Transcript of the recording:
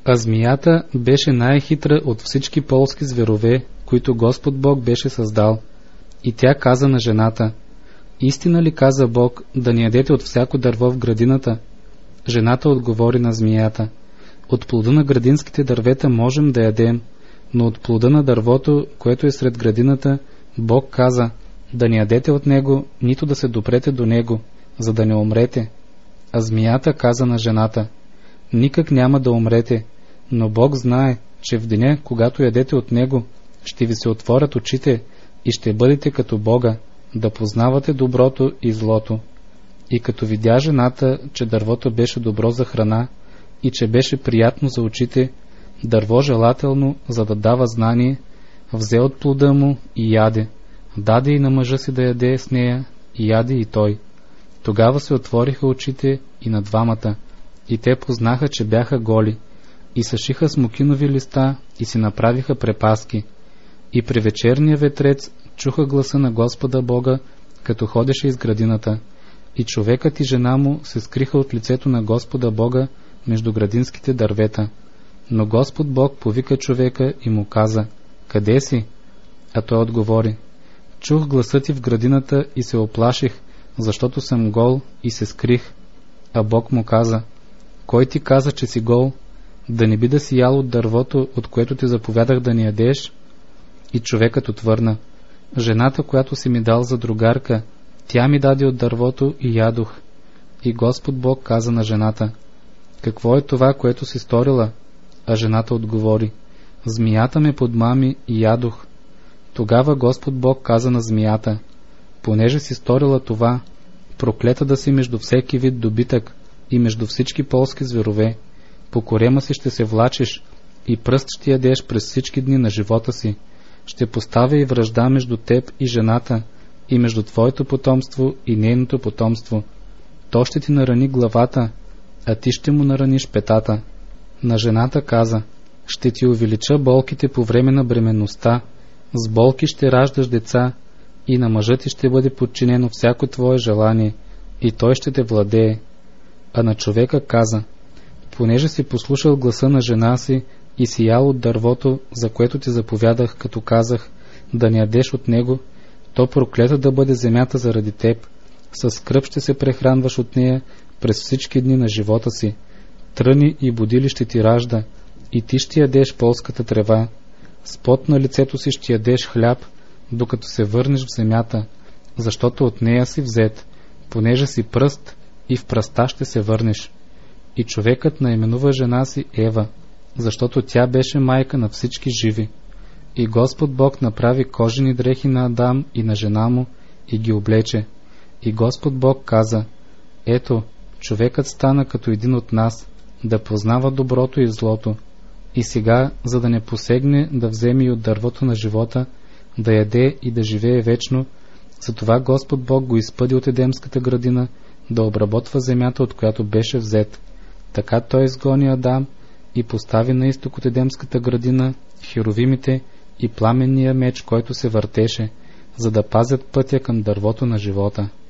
А змията беше най-хитра от всички полски зверове, които Господ Бог беше създал. И тя каза на жената: истина ли каза Бог да не ядете от всяко дърво в градината? Жената отговори на змията: от плода на градинските дървета можем да ядем, но от плода на дървото, което е сред градината, Бог каза да не ядете от него, нито да се допрете до него, за да не умрете. А змията каза на жената: никак няма да умрете, но Бог знае, че в деня, когато ядете от него, ще ви се отворят очите и ще бъдете като Бога, да познавате доброто и злото. И като видя жената, че дървото беше добро за храна и че беше приятно за очите, дърво желателно, за да дава знание, взе от плода му и яде. Даде и на мъжа си да яде с нея, и яде и той. Тогава се отвориха очите и на двамата, и те познаха, че бяха голи, и съшиха смокинови листа и си направиха препаски. И при вечерния ветрец чуха гласа на Господа Бога, като ходеше из градината, и човекът и жена му се скриха от лицето на Господа Бога между градинските дървета. Но Господ Бог повика човека и му каза: къде си? А той отговори: чух гласа ти в градината и се оплаших, защото съм гол и се скрих. А Бог му каза: кой ти каза, че си гол? Да не би да си ял от дървото, от което ти заповядах да не ядеш? И човекът отвърна: жената, която си ми дал за другарка, тя ми даде от дървото и ядох. И Господ Бог каза на жената: какво е това, което си сторила? А жената отговори: змията ме подмами и ядох. Тогава Господ Бог каза на змията: понеже си сторила това, проклета да си между всеки вид добитък и между всички полски зверове, по корема си ще се влачиш и пръст ще ядеш през всички дни на живота си. Ще поставя и вражда между теб и жената, и между твоето потомство и нейното потомство. То ще ти нарани главата, а ти ще му нараниш петата. На жената каза: ще ти увелича болките по време на бременността, с болки ще раждаш деца, и на мъжа ти ще бъде подчинено всяко твое желание, и той ще те владее. А на човека каза: понеже си послушал гласа на жена си и си ял от дървото, за което ти заповядах, като казах да не ядеш от него, то проклета да бъде земята заради теб. Със скръб ще се прехранваш от нея през всички дни на живота си. Тръни и будили ще ти ражда, и ти ще ядеш полската трева. С пот на лицето си ще ядеш хляб, докато се върнеш в земята, защото от нея си взет, понеже си пръст, и в пръста ще се върнеш. И човекът наименува жена си Ева, защото тя беше майка на всички живи. И Господ Бог направи кожени дрехи на Адам и на жена му и ги облече. И Господ Бог каза: ето, човекът стана като един от нас, да познава доброто и злото. И сега, за да не посегне да вземе и от дървото на живота, да яде и да живее вечно, затова Господ Бог го изпъди от Едемската градина, да обработва земята, от която беше взет. Така той изгони Адам и постави на изток от Едемската градина херовимите и пламенния меч, който се въртеше, за да пазят пътя към дървото на живота.